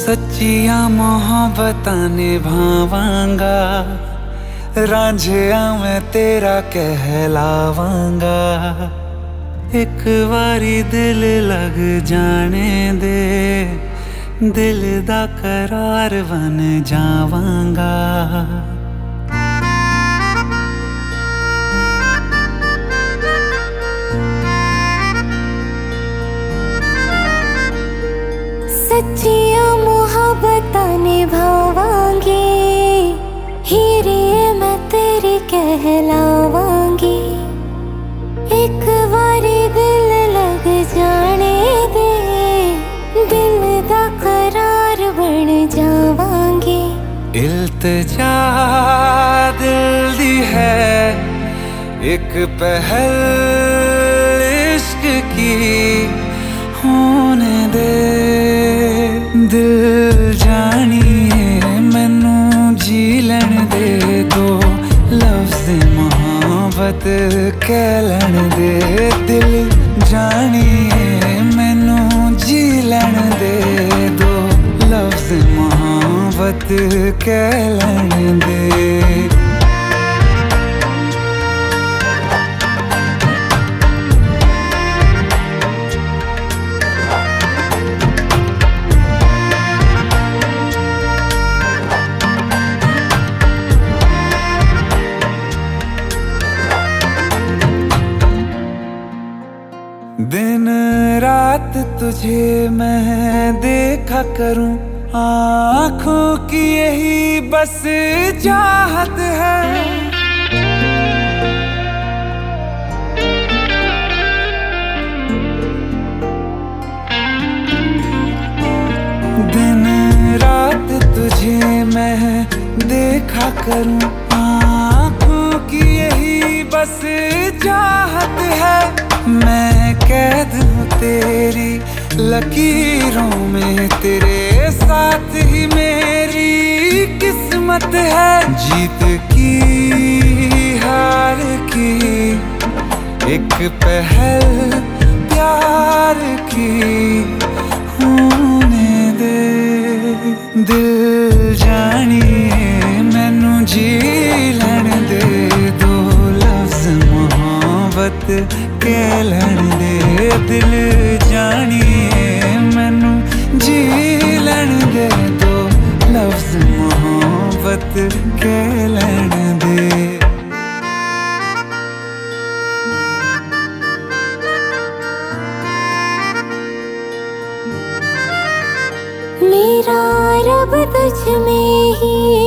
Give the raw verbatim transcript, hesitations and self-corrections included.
सच्चियां मोहब्बतां निभावांगा, रांझिया मैं तेरा कहलावांगा। एक बारी दिल लग जाने दे, दिल दा करार बन जावांगा। सच्चियां मोहब्बतां निभावांगी, हीरे मैं तेरी कहलावांगी। एक बारी दिल लग जाने दे, दिल दा करार बन जावांगी। इल्तिजा दिल दी है एक पहल इश्क की, होने दे दिल जानिए मैनू जी लैण दे। दो लफ्ज़ मोहब्बत कह लैण दे, दिल जानिए मैनू जी लैण दे। दो लफ्ज़ मोहब्बत कह लैण दे। दिन रात तुझे मैं देखा करूं, आँखों की यही बस चाहत है। दिन रात तुझे मैं देखा करूं, आँखों की यही बस चाहत है। मैं कैद हूँ तेरी लकीरों में, तेरे साथ ही मेरी किस्मत है। जीत की हार की एक पहल प्यार की, होने दे दिल जानिए मैनू जी लैण दे। दो लफ्ज़ मोहब्बत कह लैण दे, दिल जानिए मैनू जी लैण दे। दो लफ्ज़ मोहब्बत कह लैण दे। मेरा रब तुझ में ही